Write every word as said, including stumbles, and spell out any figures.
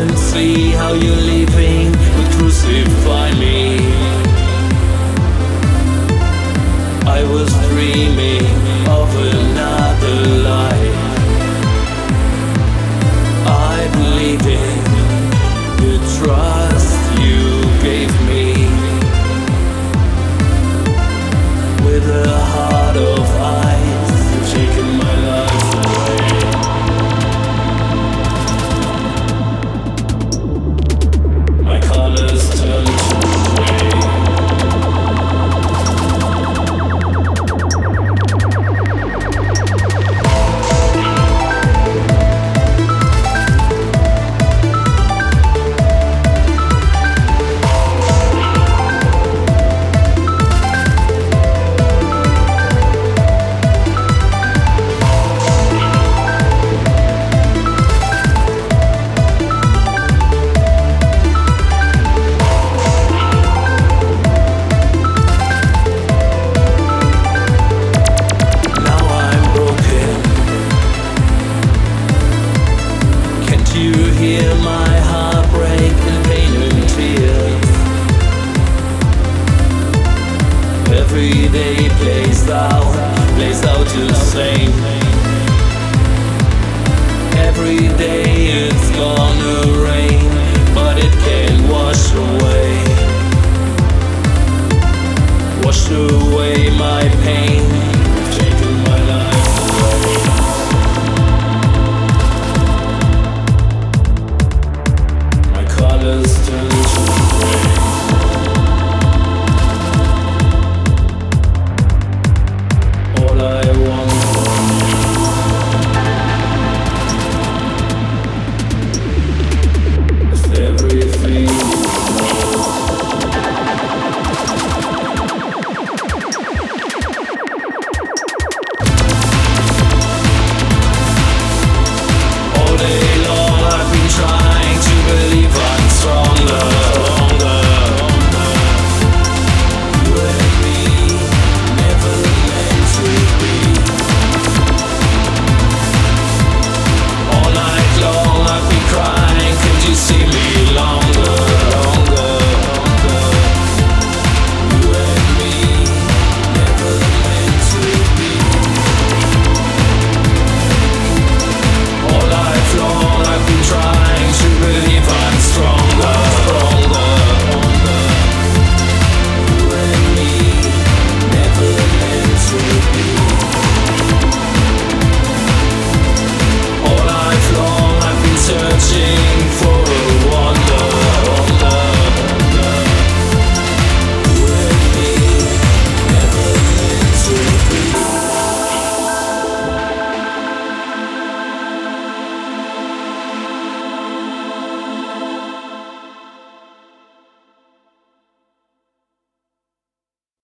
couldn't see how you're leaving would crucify me. I was dreaming of another life. I believe in the trust you gave me. With a heart of ice, you've taken my life away. My colors turn to gray. You hear my heartbreak and pain and tears. Every day plays out, plays out the same. Every day it's gonna rain, but it can't wash away, wash away my pain.